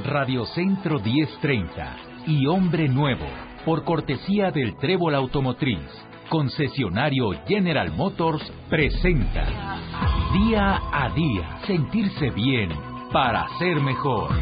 Radio Centro 1030 y Hombre Nuevo, por cortesía del Trébol Automotriz, concesionario General Motors, presenta Día a Día, sentirse bien para ser mejor.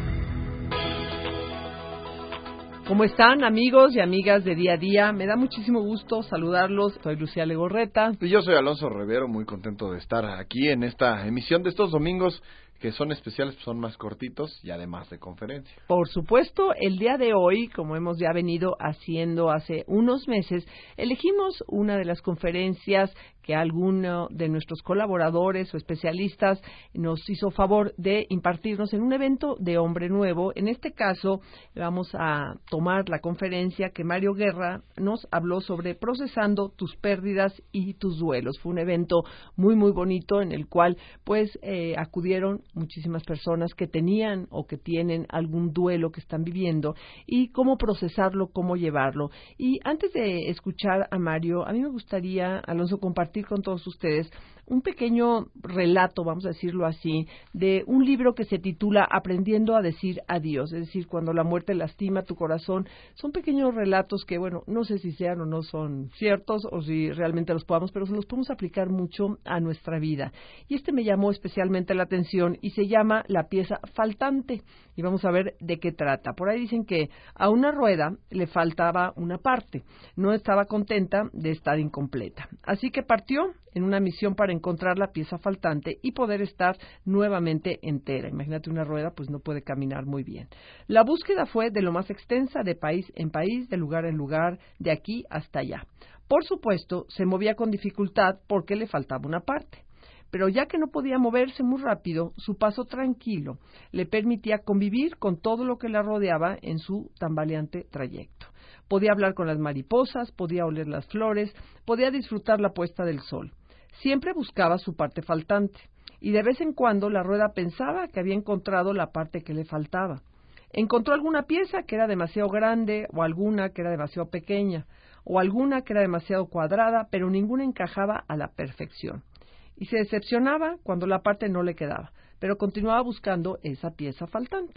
¿Cómo están, amigos y amigas de Día a Día? Me da muchísimo gusto saludarlos. Soy Lucía Legorreta. Y yo soy Alonso Rivero, muy contento de estar aquí en esta emisión de estos domingos que son especiales, son más cortitos y además de conferencia. Por supuesto, el día de hoy, como hemos ya venido haciendo hace unos meses, elegimos una de las conferencias que alguno de nuestros colaboradores o especialistas nos hizo favor de impartirnos en un evento de Hombre Nuevo. En este caso, vamos a tomar la conferencia que Mario Guerra nos habló sobre procesando tus pérdidas y tus duelos. Fue un evento muy, muy bonito en el cual, pues, acudieron muchísimas personas que tenían o que tienen algún duelo que están viviendo y cómo procesarlo, cómo llevarlo. Y antes de escuchar a Mario, a mí me gustaría, Alonso, compartir con todos ustedes un pequeño relato, vamos a decirlo así, de un libro que se titula Aprendiendo a decir adiós, es decir, cuando la muerte lastima tu corazón. Son pequeños relatos que, bueno, no sé si sean o no son ciertos o si realmente los podamos, pero se los podemos aplicar mucho a nuestra vida. Y este me llamó especialmente la atención y se llama La pieza faltante, y vamos a ver de qué trata. Por ahí dicen que a una rueda le faltaba una parte, no estaba contenta de estar incompleta, así que partió en una misión para encontrar la pieza faltante y poder estar nuevamente entera. Imagínate una rueda, pues no puede caminar muy bien. La búsqueda fue de lo más extensa, de país en país, de lugar en lugar, de aquí hasta allá. Por supuesto, se movía con dificultad porque le faltaba una parte. Pero ya que no podía moverse muy rápido, su paso tranquilo le permitía convivir con todo lo que la rodeaba en su tambaleante trayecto. Podía hablar con las mariposas, podía oler las flores, podía disfrutar la puesta del sol. Siempre buscaba su parte faltante, y de vez en cuando la rueda pensaba que había encontrado la parte que le faltaba. Encontró alguna pieza que era demasiado grande, o alguna que era demasiado pequeña, o alguna que era demasiado cuadrada, pero ninguna encajaba a la perfección. Y se decepcionaba cuando la parte no le quedaba, pero continuaba buscando esa pieza faltante.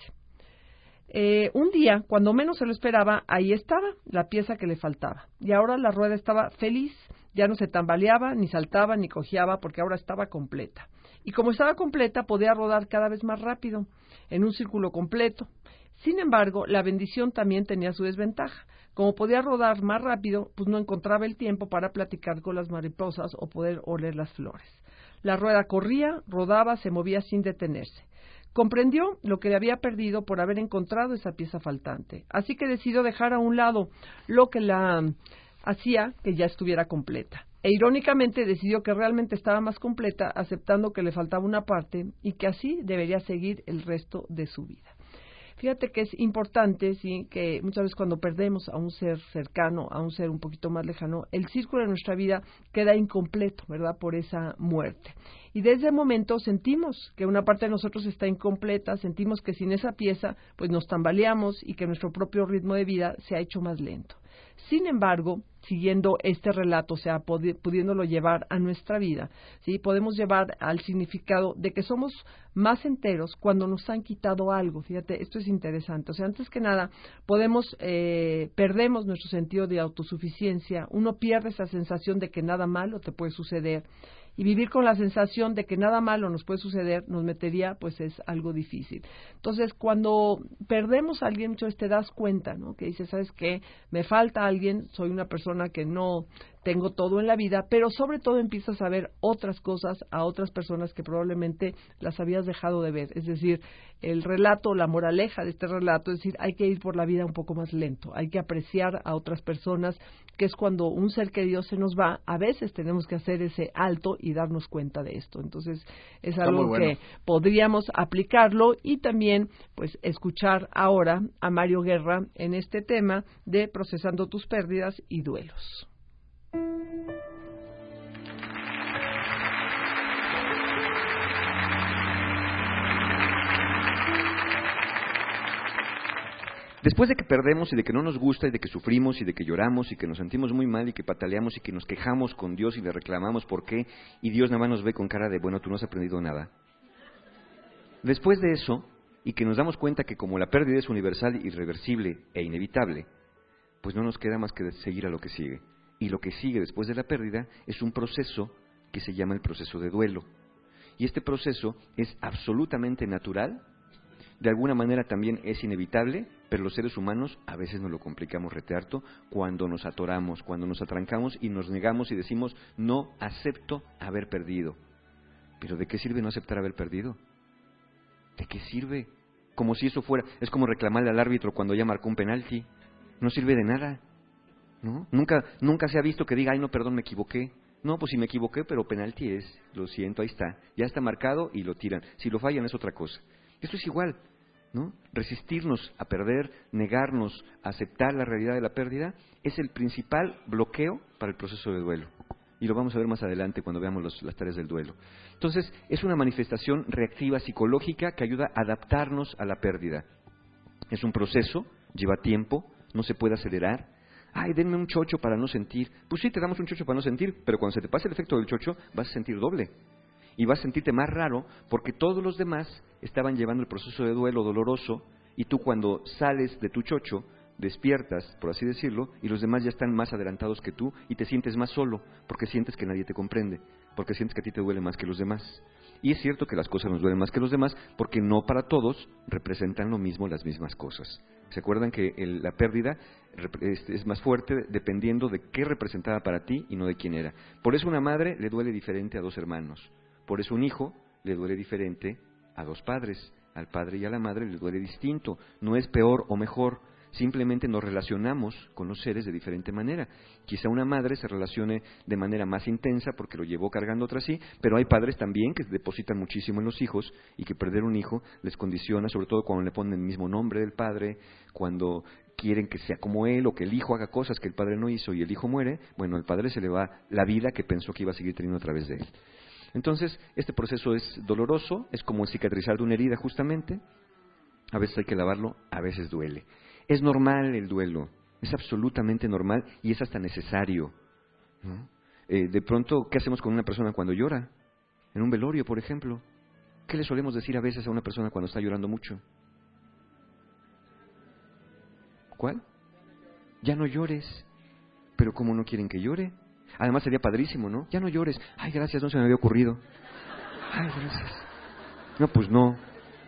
Un día, cuando menos se lo esperaba, ahí estaba la pieza que le faltaba. Y ahora la rueda estaba feliz, ya no se tambaleaba, ni saltaba, ni cojeaba, porque ahora estaba completa. Y como estaba completa, podía rodar cada vez más rápido, en un círculo completo. Sin embargo, la bendición también tenía su desventaja. Como podía rodar más rápido, pues no encontraba el tiempo para platicar con las mariposas o poder oler las flores. La rueda corría, rodaba, se movía sin detenerse. Comprendió lo que le había perdido por haber encontrado esa pieza faltante. Así que decidió dejar a un lado lo que la hacía que ya estuviera completa. E irónicamente decidió que realmente estaba más completa, aceptando que le faltaba una parte y que así debería seguir el resto de su vida. Fíjate que es importante, sí, que muchas veces cuando perdemos a un ser cercano, a un ser un poquito más lejano, el círculo de nuestra vida queda incompleto, ¿verdad?, por esa muerte. Y desde ese momento sentimos que una parte de nosotros está incompleta, sentimos que sin esa pieza, pues nos tambaleamos y que nuestro propio ritmo de vida se ha hecho más lento. Sin embargo, siguiendo este relato, o sea, pudiéndolo llevar a nuestra vida, ¿sí?, podemos llevar al significado de que somos más enteros cuando nos han quitado algo. Fíjate, esto es interesante. O sea, antes que nada, perdemos nuestro sentido de autosuficiencia. Uno pierde esa sensación de que nada malo te puede suceder. Y vivir con la sensación de que nada malo nos puede suceder, nos metería, pues es algo difícil. Entonces, cuando perdemos a alguien, muchas veces te das cuenta, ¿no?, que dices, ¿sabes qué? Me falta alguien, soy una persona que no tengo todo en la vida, pero sobre todo empiezas a ver otras cosas a otras personas que probablemente las habías dejado de ver. Es decir, el relato, la moraleja de este relato es decir, hay que ir por la vida un poco más lento, hay que apreciar a otras personas, que es cuando un ser querido se nos va, a veces tenemos que hacer ese alto y darnos cuenta de esto. Entonces, es algo que podríamos aplicarlo y también, pues, escuchar ahora a Mario Guerra en este tema de procesando tus pérdidas y duelos. Después de que perdemos y de que no nos gusta y de que sufrimos y de que lloramos y que nos sentimos muy mal y que pataleamos y que nos quejamos con Dios y le reclamamos por qué, y Dios nada más nos ve con cara de, bueno, tú no has aprendido nada. Después de eso, y que nos damos cuenta que como la pérdida es universal, irreversible e inevitable, pues no nos queda más que seguir a lo que sigue. Y lo que sigue después de la pérdida es un proceso que se llama el proceso de duelo. Y este proceso es absolutamente natural, de alguna manera también es inevitable, pero los seres humanos a veces nos lo complicamos harto cuando nos atoramos, cuando nos atrancamos y nos negamos y decimos, no acepto haber perdido. ¿Pero de qué sirve no aceptar haber perdido? ¿De qué sirve? Como si eso fuera, es como reclamarle al árbitro cuando ya marcó un penalti. No sirve de nada, ¿no? Nunca se ha visto que diga, ay no, perdón, me equivoqué. No, pues si me equivoqué, pero penalti es, lo siento, ahí está. Ya está marcado y lo tiran. Si lo fallan es otra cosa. Esto es igual, ¿no? Resistirnos a perder, negarnos a aceptar la realidad de la pérdida, es el principal bloqueo para el proceso de duelo. Y lo vamos a ver más adelante cuando veamos las tareas del duelo. Entonces, es una manifestación reactiva psicológica que ayuda a adaptarnos a la pérdida. Es un proceso, lleva tiempo, no se puede acelerar. Ay, denme un chocho para no sentir. Pues sí, te damos un chocho para no sentir, pero cuando se te pase el efecto del chocho, vas a sentir doble. Y vas a sentirte más raro porque todos los demás estaban llevando el proceso de duelo doloroso y tú cuando sales de tu chocho, despiertas, por así decirlo, y los demás ya están más adelantados que tú y te sientes más solo porque sientes que nadie te comprende, porque sientes que a ti te duele más que los demás. Y es cierto que las cosas nos duelen más que los demás porque no para todos representan lo mismo las mismas cosas. ¿Se acuerdan que la pérdida es más fuerte dependiendo de qué representaba para ti y no de quién era? Por eso una madre le duele diferente a dos hermanos. Por eso un hijo le duele diferente a dos padres. Al padre y a la madre le duele distinto. No es peor o mejor. Simplemente nos relacionamos con los seres de diferente manera. Quizá una madre se relacione de manera más intensa porque lo llevó cargando tras sí, pero hay padres también que depositan muchísimo en los hijos y que perder un hijo les condiciona, sobre todo cuando le ponen el mismo nombre del padre, cuando quieren que sea como él o que el hijo haga cosas que el padre no hizo y el hijo muere, bueno, al padre se le va la vida que pensó que iba a seguir teniendo a través de él. Entonces, este proceso es doloroso, es como cicatrizar de una herida justamente, a veces hay que lavarlo, a veces duele. Es normal el duelo, es absolutamente normal y es hasta necesario, ¿no? De pronto, ¿qué hacemos con una persona cuando llora? En un velorio, por ejemplo. ¿Qué le solemos decir a veces a una persona cuando está llorando mucho? ¿Cuál? Ya no llores. Pero ¿cómo no quieren que llore? Además sería padrísimo, ¿no? Ya no llores. Ay, gracias, no se me había ocurrido. Ay, gracias. No, pues no.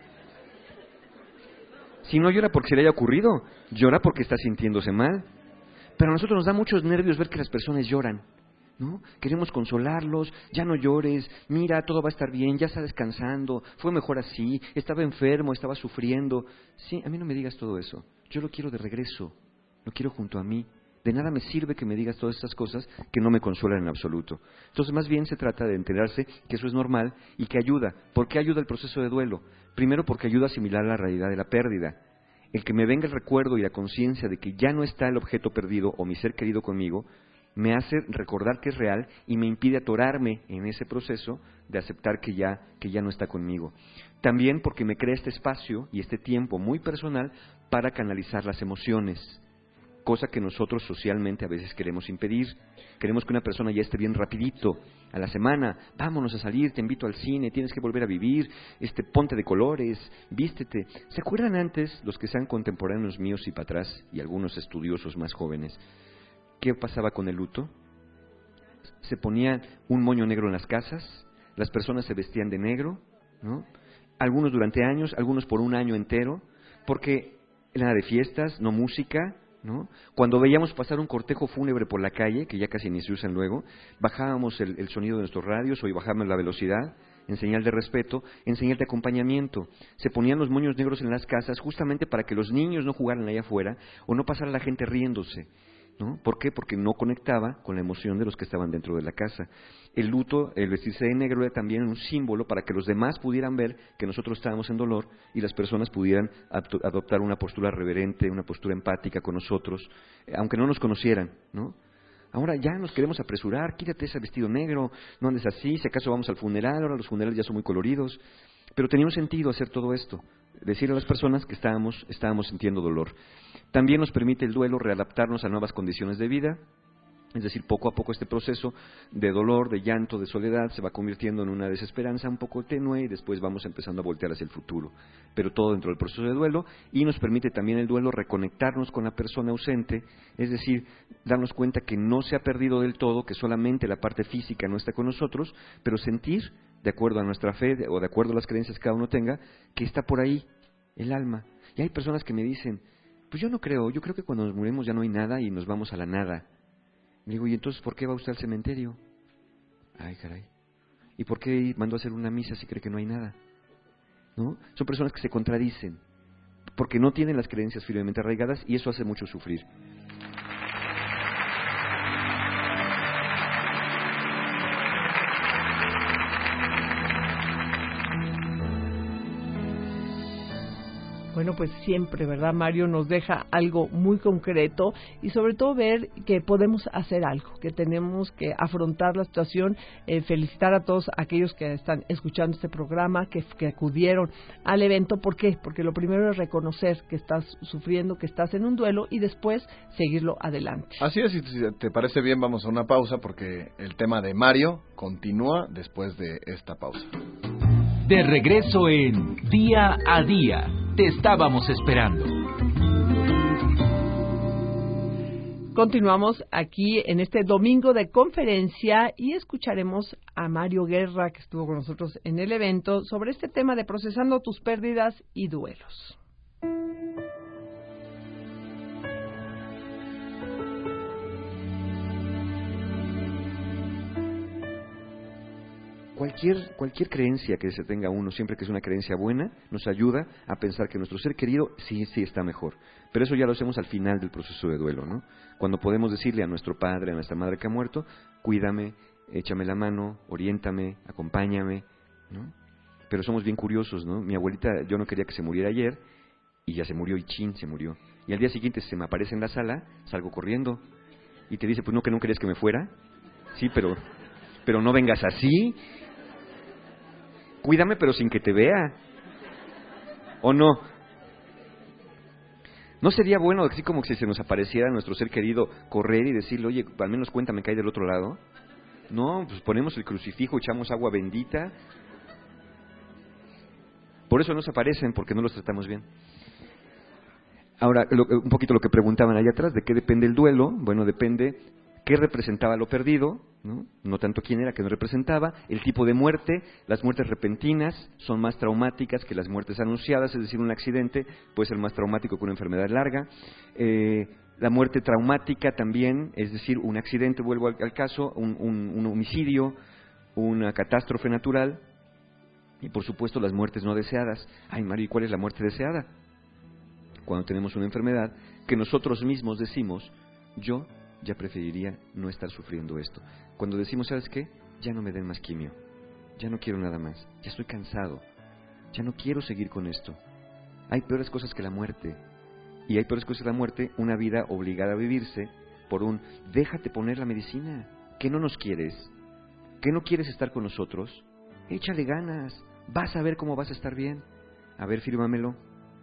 Si no llora porque se le haya ocurrido, llora porque está sintiéndose mal. Pero a nosotros nos da muchos nervios ver que las personas lloran, ¿no? Queremos consolarlos, ya no llores, mira, todo va a estar bien, ya está descansando, fue mejor así, estaba enfermo, estaba sufriendo. Sí, a mí no me digas todo eso, yo lo quiero de regreso, lo quiero junto a mí. De nada me sirve que me digas todas estas cosas que no me consuelan en absoluto. Entonces, más bien se trata de enterarse que eso es normal y que ayuda. ¿Por qué ayuda el proceso de duelo? Primero, porque ayuda a asimilar la realidad de la pérdida. El que me venga el recuerdo y la conciencia de que ya no está el objeto perdido o mi ser querido conmigo, me hace recordar que es real y me impide atorarme en ese proceso de aceptar que ya no está conmigo. También porque me crea este espacio y este tiempo muy personal para canalizar las emociones. Cosa que nosotros socialmente a veces queremos impedir. Queremos que una persona ya esté bien rapidito, a la semana, vámonos a salir, te invito al cine, tienes que volver a vivir, ponte de colores, vístete. ¿Se acuerdan antes, los que sean contemporáneos míos y para atrás, y algunos estudiosos más jóvenes, qué pasaba con el luto? Se ponían un moño negro en las casas, las personas se vestían de negro, ¿no? Algunos durante años, algunos por un año entero, porque nada de fiestas, no música, ¿no? Cuando veíamos pasar un cortejo fúnebre por la calle, que ya casi ni se usan luego, bajábamos el sonido de nuestros radios o bajábamos la velocidad, en señal de respeto, en señal de acompañamiento. Se ponían los moños negros en las casas justamente para que los niños no jugaran allá afuera o no pasara la gente riéndose, ¿no? ¿Por qué? Porque no conectaba con la emoción de los que estaban dentro de la casa. El luto, el vestirse de negro era también un símbolo para que los demás pudieran ver que nosotros estábamos en dolor y las personas pudieran adoptar una postura reverente, una postura empática con nosotros, aunque no nos conocieran, ¿no? Ahora ya nos queremos apresurar, quítate ese vestido negro, no andes así, si acaso vamos al funeral, ahora los funerales ya son muy coloridos. Pero tenía un sentido hacer todo esto, decirle a las personas que estábamos sintiendo dolor. También nos permite el duelo readaptarnos a nuevas condiciones de vida, Es decir, poco a poco este proceso de dolor, de llanto, de soledad se va convirtiendo en una desesperanza un poco tenue y después vamos empezando a voltear hacia el futuro. Pero todo dentro del proceso de duelo, y nos permite también el duelo reconectarnos con la persona ausente, es decir, darnos cuenta que no se ha perdido del todo, que solamente la parte física no está con nosotros, pero sentir, de acuerdo a nuestra fe o de acuerdo a las creencias que cada uno tenga, que está por ahí el alma. Y hay personas que me dicen, pues yo no creo, yo creo que cuando nos morimos ya no hay nada y nos vamos a la nada. Le digo, ¿y entonces por qué va usted al cementerio? Ay, caray. ¿Y por qué mandó a hacer una misa si cree que no hay nada? ¿No? Son personas que se contradicen, porque no tienen las creencias firmemente arraigadas, y eso hace mucho sufrir. Bueno, pues siempre, ¿verdad, Mario? Nos deja algo muy concreto y sobre todo ver que podemos hacer algo, que tenemos que afrontar la situación, felicitar a todos aquellos que están escuchando este programa, que acudieron al evento. ¿Por qué? Porque lo primero es reconocer que estás sufriendo, que estás en un duelo y después seguirlo adelante. Así es, y si te parece bien vamos a una pausa porque el tema de Mario continúa después de esta pausa. De regreso en Día a Día. Te estábamos esperando. Continuamos aquí en este domingo de conferencia y escucharemos a Mario Guerra, que estuvo con nosotros en el evento, sobre este tema de procesando tus pérdidas y duelos. Cualquier creencia que se tenga uno, siempre que es una creencia buena, nos ayuda a pensar que nuestro ser querido sí está mejor. Pero eso ya lo hacemos al final del proceso de duelo, ¿no? Cuando podemos decirle a nuestro padre, a nuestra madre que ha muerto, cuídame, échame la mano, oriéntame, acompáñame, ¿no? Pero somos bien curiosos, ¿no? Mi abuelita, yo no quería que se muriera ayer, y ya se murió, y chin, se murió. Y al día siguiente se me aparece en la sala, salgo corriendo, y te dice, pues no, que no querías que me fuera. Sí, pero no vengas así. Cuídame, pero sin que te vea. ¿O no? ¿No sería bueno, así como que si se nos apareciera nuestro ser querido, correr y decirle, oye, al menos cuéntame qué hay del otro lado? No, pues ponemos el crucifijo, echamos agua bendita. Por eso no se aparecen, porque no los tratamos bien. Ahora, un poquito lo que preguntaban allá atrás, ¿de qué depende el duelo? Bueno, depende qué representaba lo perdido, ¿no? No tanto quién era, qué no representaba, el tipo de muerte. Las muertes repentinas son más traumáticas que las muertes anunciadas, es decir, un accidente puede ser más traumático que una enfermedad larga. La muerte traumática también, es decir, un accidente, vuelvo al caso, un homicidio, una catástrofe natural, y por supuesto las muertes no deseadas. Ay, Mario, ¿y cuál es la muerte deseada? Cuando tenemos una enfermedad que nosotros mismos decimos, yo ya preferiría no estar sufriendo esto. Cuando decimos, ¿sabes qué? Ya no me den más quimio, ya no quiero nada más, ya estoy cansado, ya no quiero seguir con esto. Hay peores cosas que la muerte, y hay peores cosas que la muerte, una vida obligada a vivirse por un, déjate poner la medicina, ¿que no nos quieres? ¿Que no quieres estar con nosotros? Échale ganas, vas a ver cómo vas a estar bien. A ver, fírmamelo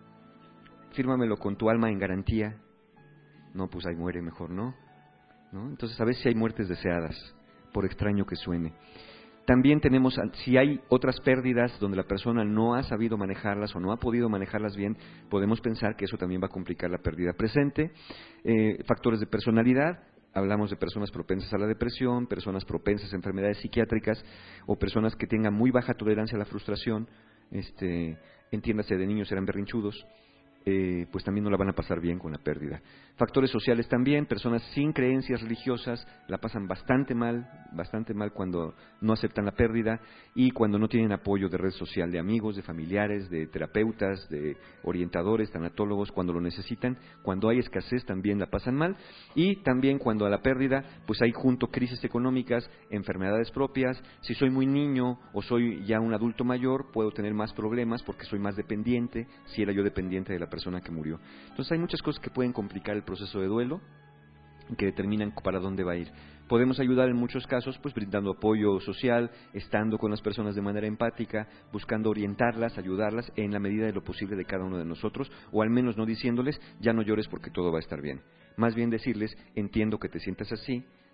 con tu alma en garantía. No, pues ahí muere, mejor no. ¿No? Entonces, a veces sí hay muertes deseadas, por extraño que suene. También tenemos, si hay otras pérdidas donde la persona no ha sabido manejarlas o no ha podido manejarlas bien, podemos pensar que eso también va a complicar la pérdida presente. Factores de personalidad, hablamos de personas propensas a la depresión, personas propensas a enfermedades psiquiátricas o personas que tengan muy baja tolerancia a la frustración, entiéndase, de niños eran berrinchudos. Pues también no la van a pasar bien con la pérdida. Factores sociales también, personas sin creencias religiosas la pasan bastante mal cuando no aceptan la pérdida y cuando no tienen apoyo de red social, de amigos, de familiares, de terapeutas, de orientadores, tanatólogos, cuando lo necesitan. Cuando hay escasez también la pasan mal, y también cuando a la pérdida pues hay junto crisis económicas, enfermedades propias. Si soy muy niño o soy ya un adulto mayor, puedo tener más problemas porque soy más dependiente, si era yo dependiente de la persona que murió. Entonces hay muchas cosas que pueden complicar el proceso de duelo y que determinan para dónde va a ir. Podemos ayudar en muchos casos pues brindando apoyo social, estando con las personas de manera empática, buscando orientarlas, ayudarlas en la medida de lo posible de cada uno de nosotros, o al menos no diciéndoles, ya no llores porque todo va a estar bien. Más bien decirles, entiendo que te sientas así,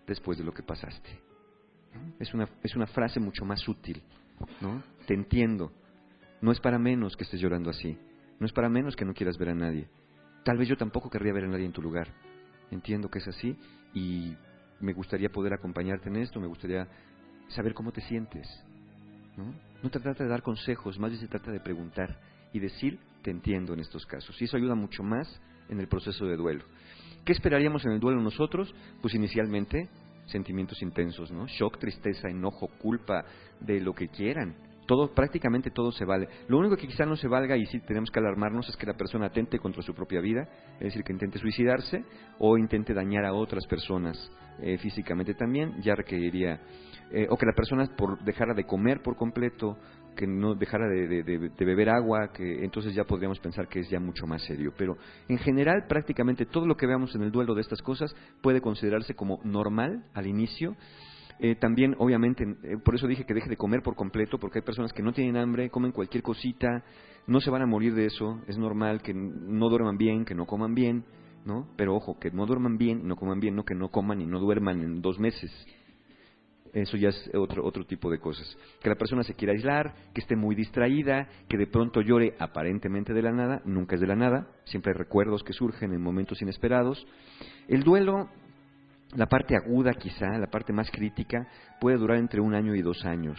después de lo que pasaste. ¿No? Es una frase mucho más útil, ¿no? Te entiendo. No es para menos que estés llorando así. No es para menos que no quieras ver a nadie. Tal vez yo tampoco querría ver a nadie en tu lugar. Entiendo que es así y me gustaría poder acompañarte en esto, me gustaría saber cómo te sientes. No te trata de dar consejos, más bien se trata de preguntar y decir, te entiendo en estos casos. Y eso ayuda mucho más en el proceso de duelo. ¿Qué esperaríamos en el duelo nosotros? Pues inicialmente, sentimientos intensos, ¿no? Shock, tristeza, enojo, culpa, de lo que quieran. Prácticamente todo se vale. Lo único que quizá no se valga, y sí tenemos que alarmarnos, es que la persona atente contra su propia vida, es decir, que intente suicidarse o intente dañar a otras personas físicamente también, ya requeriría, o que la persona dejara de comer por completo, que no dejara de beber agua, que entonces ya podríamos pensar que es ya mucho más serio. Pero en general, prácticamente todo lo que veamos en el duelo de estas cosas puede considerarse como normal al inicio. También, obviamente, por eso dije que deje de comer por completo, porque hay personas que no tienen hambre, comen cualquier cosita, no se van a morir de eso, es normal que no duerman bien, que no coman bien, ¿no? Pero ojo, que no duerman bien y no coman bien, no que no coman y no duerman en 2 meses. Eso ya es otro tipo de cosas. Que la persona se quiera aislar, que esté muy distraída, que de pronto llore aparentemente de la nada, nunca es de la nada, siempre hay recuerdos que surgen en momentos inesperados. El duelo, la parte aguda quizá, la parte más crítica, puede durar entre 1 año y 2 años,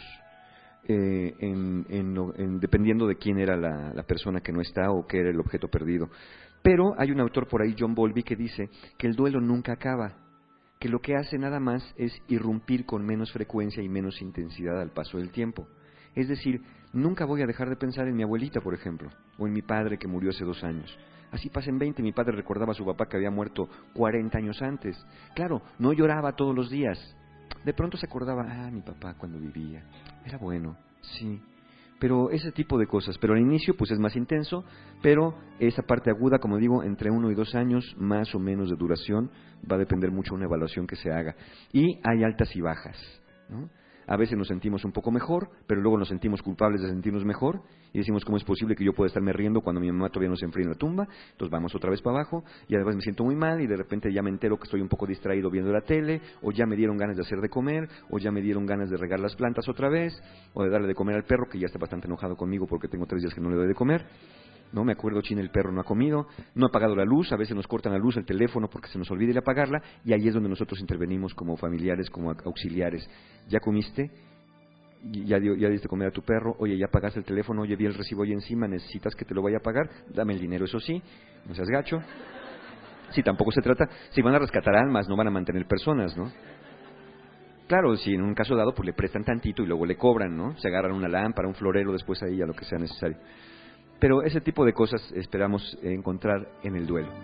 dependiendo de quién era la persona que no está o qué era el objeto perdido. Pero hay un autor por ahí, John Bowlby, que dice que el duelo nunca acaba, que lo que hace nada más es irrumpir con menos frecuencia y menos intensidad al paso del tiempo. Es decir, nunca voy a dejar de pensar en mi abuelita, por ejemplo, o en mi padre que murió hace 2 años. Así pasen 20, mi padre recordaba a su papá que había muerto 40 años antes. Claro, no lloraba todos los días. De pronto se acordaba, mi papá cuando vivía, era bueno, sí. Pero ese tipo de cosas, pero al inicio pues es más intenso, pero esa parte aguda, como digo, entre 1 y 2 años, más o menos de duración, va a depender mucho de una evaluación que se haga. Y hay altas y bajas, ¿no? A veces nos sentimos un poco mejor, pero luego nos sentimos culpables de sentirnos mejor y decimos, ¿cómo es posible que yo pueda estarme riendo cuando mi mamá todavía no se enfría en la tumba? Entonces vamos otra vez para abajo y además me siento muy mal y de repente ya me entero que estoy un poco distraído viendo la tele, o ya me dieron ganas de hacer de comer, o ya me dieron ganas de regar las plantas otra vez, o de darle de comer al perro que ya está bastante enojado conmigo porque tengo 3 días que no le doy de comer. No me acuerdo, China, el perro no ha comido, no ha apagado la luz, a veces nos cortan la luz, el teléfono porque se nos olvida ir a apagarla, y ahí es donde nosotros intervenimos como familiares, como auxiliares. ¿Ya comiste? Ya diste comer a tu perro, oye, ya pagaste el teléfono, oye, vi el recibo ahí encima, necesitas que te lo vaya a pagar, dame el dinero, eso sí, no seas gacho. Sí, tampoco se trata, si van a rescatar almas, no van a mantener personas, ¿no? Claro, si en un caso dado, pues le prestan tantito y luego le cobran, ¿no? Se agarran una lámpara, un florero, después ahí a lo que sea necesario. Pero ese tipo de cosas esperamos encontrar en el duelo.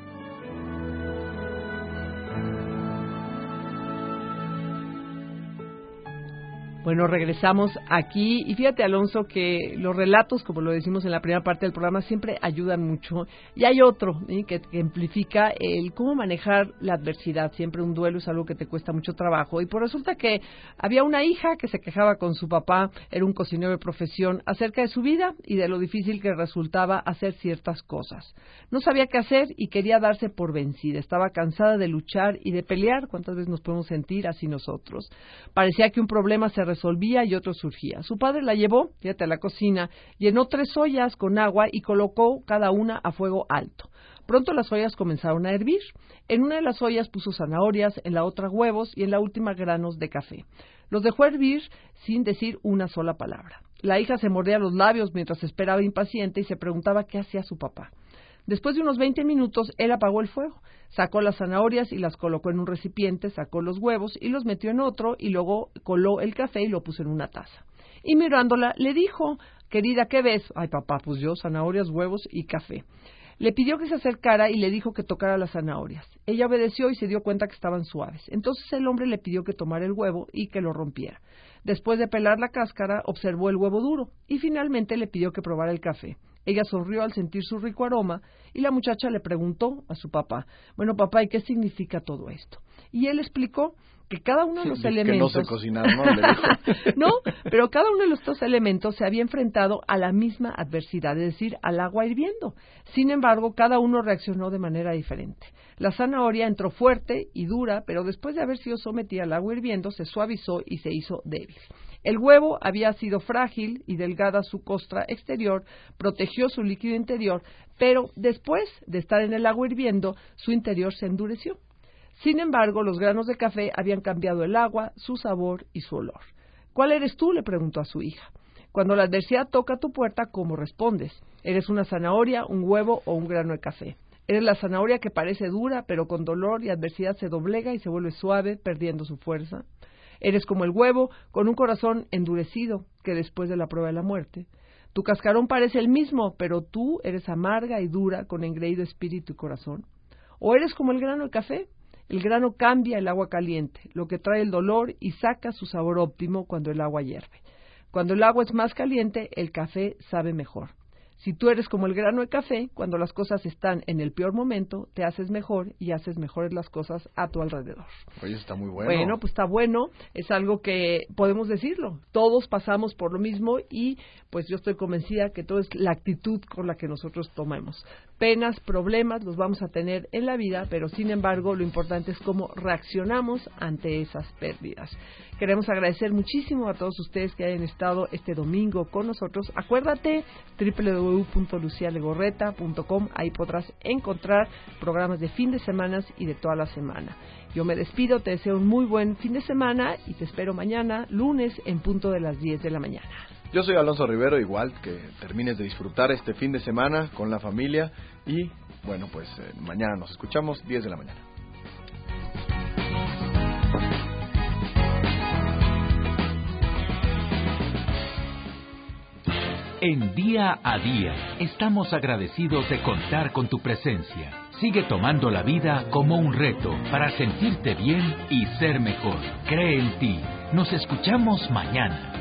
Bueno, regresamos aquí y fíjate, Alonso, que los relatos, como lo decimos en la primera parte del programa, siempre ayudan mucho. Y hay otro que amplifica el cómo manejar la adversidad. Siempre un duelo es algo que te cuesta mucho trabajo. Y pues resulta que había una hija que se quejaba con su papá, era un cocinero de profesión, acerca de su vida y de lo difícil que resultaba hacer ciertas cosas. No sabía qué hacer y quería darse por vencida. Estaba cansada de luchar y de pelear. ¿Cuántas veces nos podemos sentir así nosotros? Parecía que un problema se resolvía y otro surgía. Su padre la llevó, fíjate, a la cocina, llenó 3 ollas con agua y colocó cada una a fuego alto. Pronto las ollas comenzaron a hervir. En una de las ollas puso zanahorias, en la otra huevos y en la última granos de café. Los dejó hervir sin decir una sola palabra. La hija se mordía los labios mientras esperaba impaciente y se preguntaba qué hacía su papá. Después de unos 20 minutos, él apagó el fuego, sacó las zanahorias y las colocó en un recipiente, sacó los huevos y los metió en otro y luego coló el café y lo puso en una taza. Y mirándola, le dijo, querida, ¿qué ves? Ay, papá, pues yo, zanahorias, huevos y café. Le pidió que se acercara y le dijo que tocara las zanahorias. Ella obedeció y se dio cuenta que estaban suaves. Entonces el hombre le pidió que tomara el huevo y que lo rompiera. Después de pelar la cáscara, observó el huevo duro y finalmente le pidió que probara el café. Ella sonrió al sentir su rico aroma y la muchacha le preguntó a su papá, bueno, papá, ¿y qué significa todo esto? Y él explicó que cada uno de los elementos... Que no sé cocinar, ¿no? Le dijo. No, pero cada uno de estos elementos se había enfrentado a la misma adversidad, es decir, al agua hirviendo. Sin embargo, cada uno reaccionó de manera diferente. La zanahoria entró fuerte y dura, pero después de haber sido sometida al agua hirviendo, se suavizó y se hizo débil. El huevo había sido frágil y delgada su costra exterior, protegió su líquido interior, pero después de estar en el agua hirviendo, su interior se endureció. Sin embargo, los granos de café habían cambiado el agua, su sabor y su olor. ¿Cuál eres tú?, le preguntó a su hija. Cuando la adversidad toca tu puerta, ¿cómo respondes? ¿Eres una zanahoria, un huevo o un grano de café? ¿Eres la zanahoria que parece dura, pero con dolor y adversidad se doblega y se vuelve suave, perdiendo su fuerza? ¿Eres como el huevo, con un corazón endurecido, que después de la prueba de la muerte? Tu cascarón parece el mismo, pero tú eres amarga y dura, con engreído espíritu y corazón. ¿O eres como el grano de café? El grano cambia el agua caliente, lo que trae el dolor y saca su sabor óptimo cuando el agua hierve. Cuando el agua es más caliente, el café sabe mejor. Si tú eres como el grano de café, cuando las cosas están en el peor momento, te haces mejor y haces mejores las cosas a tu alrededor. Oye, está muy bueno. Bueno, pues está bueno, es algo que podemos decirlo. Todos pasamos por lo mismo y pues yo estoy convencida que todo es la actitud con la que nosotros tomemos. Penas, problemas los vamos a tener en la vida, pero sin embargo lo importante es cómo reaccionamos ante esas pérdidas. Queremos agradecer muchísimo a todos ustedes que hayan estado este domingo con nosotros. Acuérdate, www.lucialegorreta.com, ahí podrás encontrar programas de fin de semana y de toda la semana. Yo me despido, te deseo un muy buen fin de semana y te espero mañana, lunes, en punto de las 10 de la mañana. Yo soy Alonso Rivero, igual que termines de disfrutar este fin de semana con la familia y, bueno, pues mañana nos escuchamos 10 de la mañana. En Día a Día, estamos agradecidos de contar con tu presencia. Sigue tomando la vida como un reto para sentirte bien y ser mejor. Cree en ti. Nos escuchamos mañana.